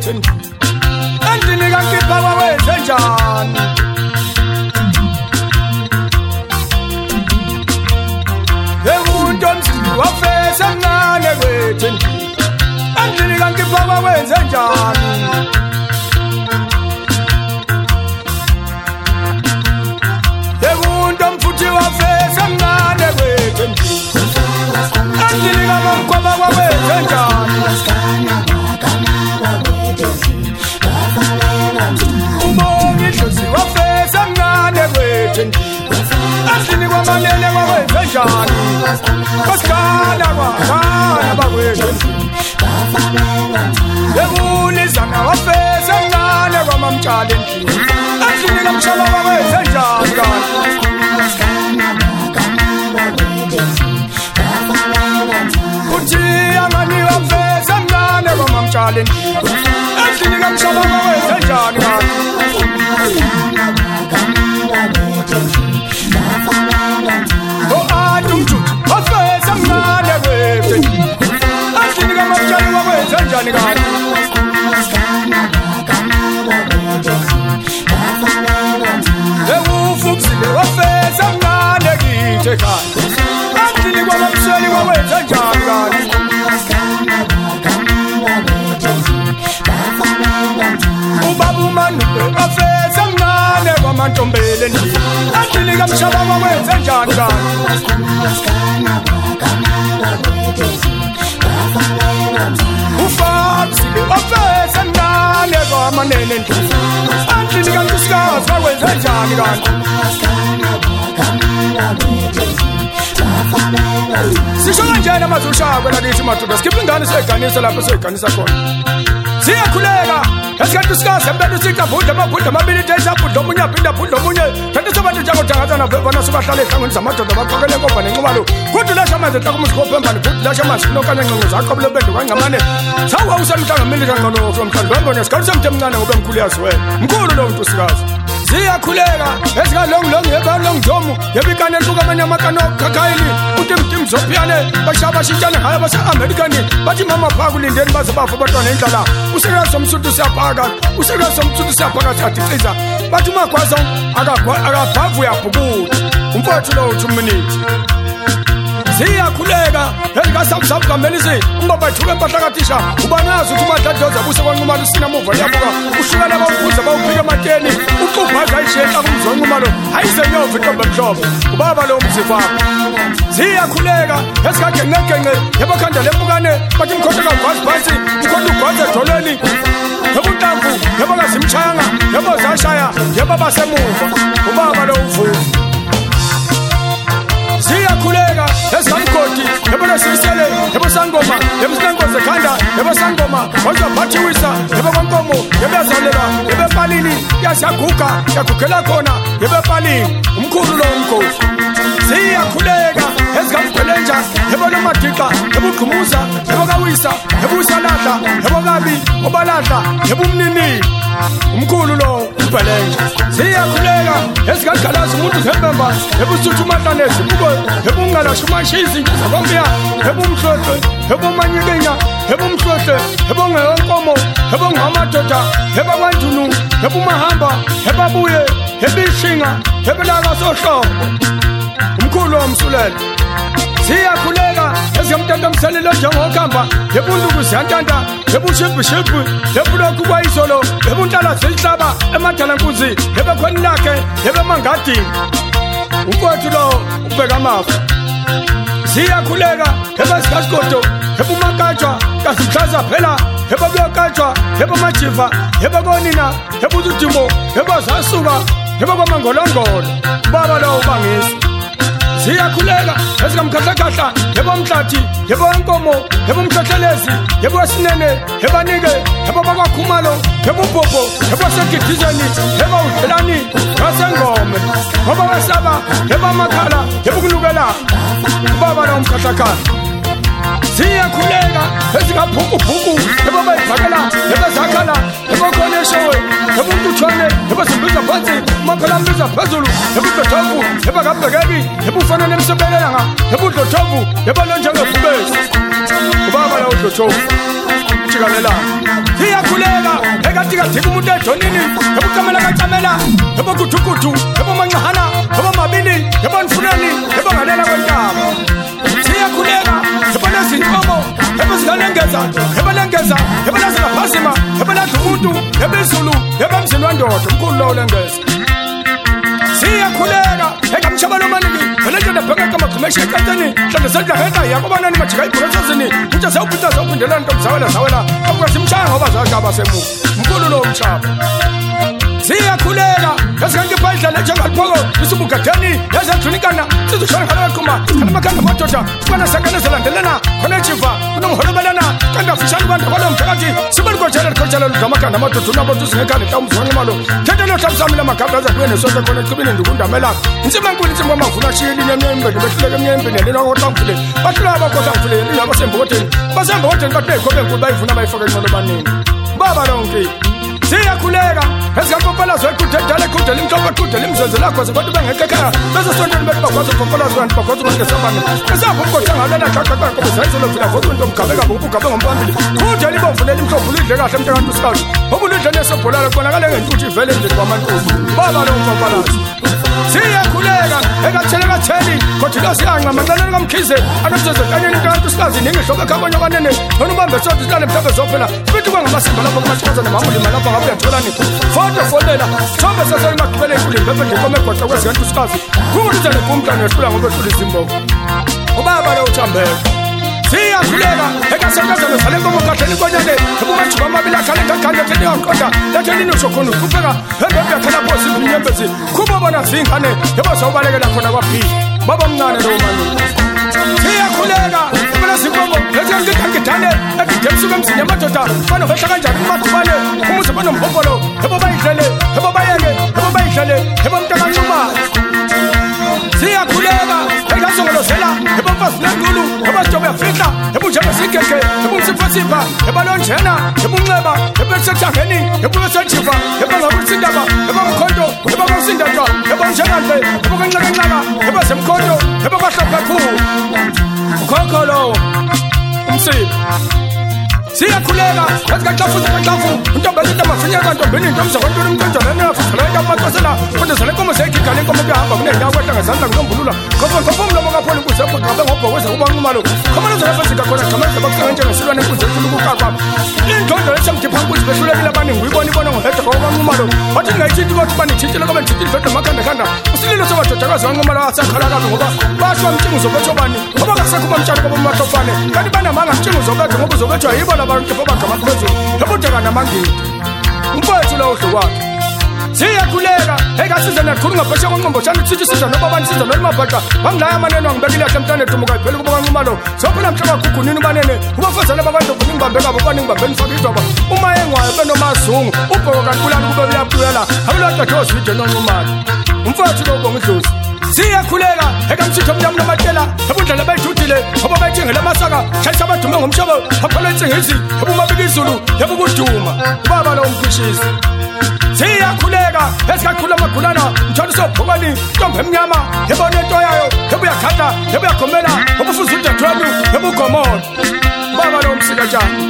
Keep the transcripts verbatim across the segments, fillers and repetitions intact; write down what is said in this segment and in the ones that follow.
wethu endlini kaNkipha wawenze njani Emuntu omzimbi wafesa mncane wethu endlini kaNkipha wawenze njani Emuntu omfuthi wafesa mncane wethu endlini kaMamkhwaba wawenze njani Umbongi Dlozi wafesa mncane wethu endlini kwaManene wawenze njani Kosikana kwakhana bakwethu Ebulizana wafesa mncane kwaMamtshali endlini endlini kaMshaba wawenze njani kanti Uthi amani wafesa mncane kwaMamtshali endlini kaMshaba wawenze njani kanti Oh Umjuti wafesa mncane wethu endlini kaMamtshali wawenze njani kanti Ewufuzile wafesa mncane kithi ekhaya endlini kwaMamseli wawenze njani kanti Ubaba uManupe wafesa mncane kwaMantombela endlini endlini kaMshaba wawenze njani kanti Ufabusile wafesa mncane kwaManene endlini endlini kaNkosikazi wawenze njani kanti Sisho kanjani amazwi ushakwe lakithi madoda sikhipha ingane seganisa lapho seganisa khona Siyakhuleka esikhathi sikaze mbele usica bhudla amabhudla amabili dayisa bhudla omunye aphinda bhudla omunye kanti sabantu njengodangathana vevana subahlala ehlangweni zamadoda baqhokele enkomba nenqoba lo kuthi lasha amanzi ehlaka umusikhopembani futhi lasha amanzi nokanye nqonqo zaqhobule bedlu kangcamane sawa usemhlanga kanqono somhlanga bengone sikhathi semthemncane ngoba mkhulu yazi wena mkhulu lo muntu sikaze Siyakhuleka esikalongilongi yebalongjomu yebikane ntuka amanye amakano kakhayili utimtim zophiyane bashaba shintshane ngaya base-Amerikani bathi mama phaa kulindeni baze bafa abantwana endlala usekela somsuthu siyaphaka usekela somsuthu siyaphaka siyadiciza bathi umagwaza akabhavu uyabhukuda umfowethu lo two minutes Siyakhuleka ezikasabusabu kamelisi umbaba ethuke empahla kaTisha ubanazi ukuthi uMadladlozi abuse kwanqumalo sinamuva yabuka ushukela bawubuza bawuphika emateni uqubhaza ayishela kumzonqumalo hayizenyova intombi emhlophe ubaba lo umzifaka Siyakhuleka ezikagenqegenqe yabakhanda lempukane bathi mkhohleka ugwazi phansi mkhohleka ugwazi edolweni yabuntamvu yabangazimtshayanga yabazashaya yababasemuva ubaba lo uvuvu Siyakhuleka esikamgodi yabona sisele yabo sangoma yabo sinangoze khanda yabo sangoma wazwa phathiwisa yabo kwankomo yabezaleka yabepalini yasiyaguga yagugela khona yabepalini umkhulu lo umkhosi Siyakhuleka esikamgelenja yabo nomadiqa yabo qhumuza yabo kawisa yabo usaladla yabo kabi obaladla yabo umnini umkhulu lo ubhelenja Siyakhuleka esikagalaza umuntu zembemba ebusuthu matlanezi buko ebungalashi umashizi zakwambiya ebumhlohle ebumanyikenya ebumhlohle ebongeonkomo ebongamadoda ebakwanjunu ebumahamba ebabuye ebishinga ebelaka sohlobo umkhulu omsulelo Siyakhuleka ezikamntanta mselelo njengokhamba yebunduku ziyantanta yebushibhishibhi yebulokhu kwayizolo yebuntala zilihlaba emadhalankunzi yebekhweni lakhe yebemangadini umfowethu lo ubheka amafu Siyakhuleka ebesikaskoto yebumakatshwa kasimhlaza phela yebabuyokatshwa yebamajiva yebekonina yebuzudimo yebazasuka yebekwamangolongolo ubaba lo ubangisa Siyakhuleka esikamkhahlakahla yebo mhlathi yebo enkomo yebo mhlahlalezi yebo sinene yebanike yebo bakwakhumalo yebo bhobho yebo segidizeni yebo udlelani ngasengome ngoba wesaba yebo amakhala yebo kulukela ubaba lo mkhahlakahla Siyakhuleka esikabhuku-bhuku yebo bayivakela yebo zakhala yebo khoneshowe yebo umtuthwane yebo simbiza phansi umaphela mbiza phezulu yebo udlothovu yebo akabhekeki yebo ufana nemsobelelanga yebo udlothovu yebo lonjengebhubesi ubaba lo lutho jikalela siyakhuleka ekatika thika umuntu edonini ebukamela kacamela ebokuthukudu ebomanqahana ebomabili ebonfunani ebongalela kwentaba siyakhuleka ebona izinkomo ebezingalengeza ebelengeza ebelazela phasima ebeladla umuntu ebezulu ebemzini wandoda umkhulu lo lengeza siyakhuleka ekamshabalo maniki elendlela bheka kama commercial enkanteni mhlawumbe sedla heta yakubonani majika ibrosesini uthi sawuphinda sawuphindelela into mzawela zawela akusimshaya ngoba zashaba semu umkhulu lo umshaba siyakhuleka esikhange phayidlala njengaliphoko isubugadeni yazadlunikana sizoshona ngalaqhuma kanamakhanda madoda sibona sakane zelandelana khona ejiva kunongholobelana kanti afishani abantu kwalo mphakathi sibona kojela kojela ngamakhanda madoda unabo tuzingekane mhlawumbe imalo thethe lo hlamzamile amakhanda azakuye nesonto khona eqhibini ndikundamela insima enkulu insima amavuna shili nemnyembeni behluleke emnyembeni lena oqamfule bahlula bakhosa mfule lina basemboteni basemboteni bathi ekhobe enkulu bayivuna bayifaka inqolo banini baba lonke siyakhuleka esikapopalazo ekudedala ekudela imhlobo ekudela imzenze lakho zabantu bengekhaya bese sontweni bethi bakwazi ukupopalazo abantu bakwazi ukungesambane esapho umgodi angalena xaxaxa ngoba zayiselo phila ngoba into mgabeka ngokugabe ngompambili kudela ibomvulela imhlobo ulidle kahle mntakantu scout ngoba ulidle nesobholala kubonakala ngentuthu ivele endlini kwamantuzi baba lo mpopalazo siyakhuleka ekatheleka theli kodwa siyanqa manqaneni kamkhize anomsezo kanye nenkantu sikazi ningihlobo ekhabonye kanene noma ubambe sothi silale mhlawumbe zophela sithi kwangamasimba lapho kumachikazana mamuli malapha ngabe uyatholani foto fonela thombe saselimagqibele enkulu bephe ngikome gwaqa kwezikantu sikazi kukulize nekumntana ehlula ngoba ehlula izimbobo ubaba lo uthambeka siyakhuleka ekasakazana sale nkomo kahleni konyane ebumajuba amabili akhale ngakhanda theni yaqonda latheni nisho khona ukupheka hembe yakhala phosi ibinyembezi kuba bona zingane yebo sawubalekela khona kwaphi baba mncane lo manje siyakhuleka phela zinkomo lethi ngikangidane ekidemsuka emzini yamadoda bano vehla kanjani kumadubane umuze bano mhombolo yebo bayidlele yebo bayeke yebo bayidlele yebo mntakanquma siyakhuleka ekazongolozela yebo mfazi nenkulu yebo sijobe yafihla yebo njalo sigege yebo msifasipha yebo lonjena yebo unxeba yebo sethangeni yebo sejiva yebo ngakusindaba yebo mkhonto yebo kwakusindaba yebo njengahle yebo kanxakanxaka yebo semkhonto yebo kwahlapha kakhulu ukhokholo umsibi siyakhuleka esikaxafuza kaxafu intombeni intamafinya kantombeni intomzakwantoni umntonjana nafuzela amakosela kondezela inkomo zeyikhigane inkomo kuyahamba kunenyawo kwehla ngezandla nginombulula ngopho ngopho umlomo kapholi inkunzi yabhaqabe ngobhokweza kubanqumalo khomalozolafezika khona gamandla bakuhlanga njengesilwane inkunzi enkulu kukakwa indlondo lesemdipha inkunzi behlulekile abaningi uyibona ibona ngohedwa kwabanqumalo wathi ndingayithinti kothi banithintile kobe ndithintile vedwa amakhanda usililo sobadodakazi banqumalo asakhala kabi ngoba bashiwa mtshinguzo betho bani ngoba kasekho bamtshana koba mahlofane kanti banamanga mtshinguzo betho ngoba uzobethwa yibo abantu bobagama phezulu ebudeka namangidi umfowethu lo uhlu wakhe siyakhuleka ekasiza nakhulu ngaphesha konqombo shana sithi siza noba abantu siza nolimabhaqa bangilaya amaneno angibekile yahle mntana etumuka iphela kuba kanqumalo sophela mhlaba gugunini banene ubafazana bakwanto kuningibambe kabo baningi bambeni faka idwaba uma engwayo benomazungu ubhoko kankulana kube uyapuyela abulodwa dosi video nonqumalo umfowethu lo ubonga idlozi siyakhuleka ekamthitho omnyama namatela ebundlela bayithudile ngoba bayithengela amasaka shayisa abadume ngomshobo aphola insingisi ebumabika izulu yebukuduma ubaba lo umphishisi siyakhuleka esikakhula amagulana mtholo sobhokani intombi emnyama ebona into yayo ebuyakhanda ebuyagomela obufuza udadewenu ebugomola ubaba lo umsikatshana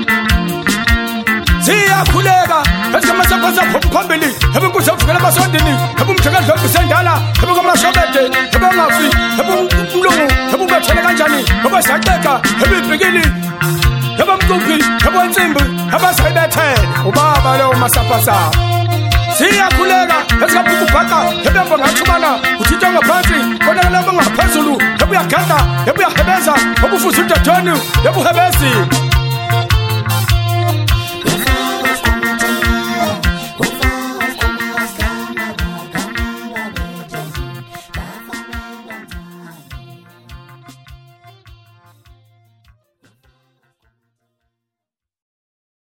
siyakhuleka esikamasaphaza phambili ebunkuzi evukela amasondini ebumthekadlo ebisendala ebukamashobede ebengafi ebumlungu ebubethele kanjani obasaqeka ebibhikili ebamquphi ebonsimbi abasayibethele ubaba lo masaphaza siyakhuleka esikabhukubhaqa ebembo ngathumana uthitha ngaphansi konakala bangaphezulu ebuyaganda ebuyahebeza obufuza udadewenu ebuhebezi